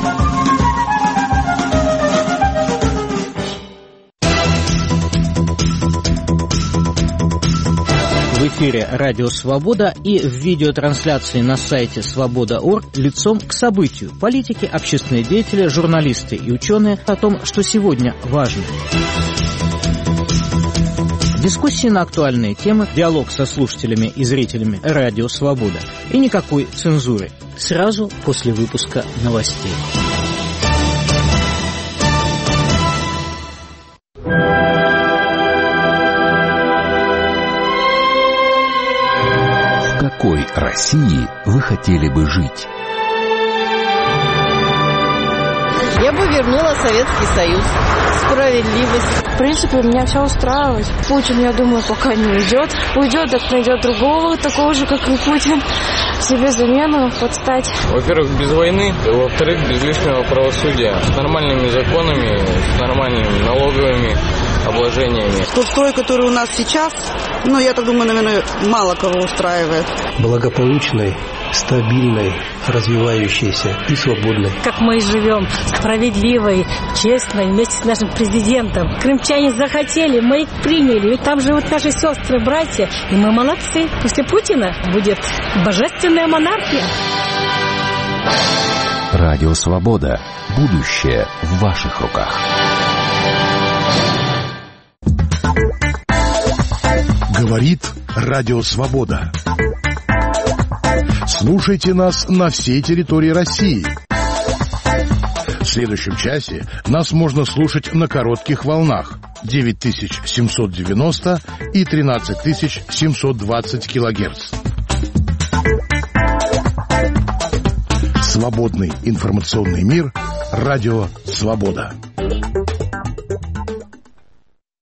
В эфире «Радио Свобода» и в видеотрансляции на сайте свобода точка орг лицом к событию. Политики, общественные деятели, журналисты и ученые о том, что сегодня важно. Дискуссии на актуальные темы, диалог со слушателями и зрителями «Радио Свобода». И никакой цензуры. Сразу после выпуска новостей. какой России вы хотели бы жить? Я бы вернула Советский Союз. Справедливость. В принципе, меня все устраивает. Путин, я думаю, пока не уйдет. Уйдет, так найдет другого, такого же, как и Путин. Себе замену подстать. Во-первых, без войны. Во-вторых, без лишнего правосудия. С нормальными законами, с нормальными налоговыми обложениями. Тот строй, который у нас сейчас, ну, я так думаю, наверное, мало кого устраивает. Благополучной, стабильной, развивающейся и свободной. Как мы живем, справедливой, честной, вместе с нашим президентом. Крымчане захотели, мы их приняли. Ведь там живут наши сестры, братья, и мы молодцы. После Путина будет божественная монархия. Радио Свобода. Будущее в ваших руках. Говорит Радио Свобода. Слушайте нас на всей территории России. В следующем часе нас можно слушать на коротких волнах девять тысяч семьсот девяносто и тринадцать тысяч семьсот двадцать килогерц. Свободный информационный мир. Радио Свобода.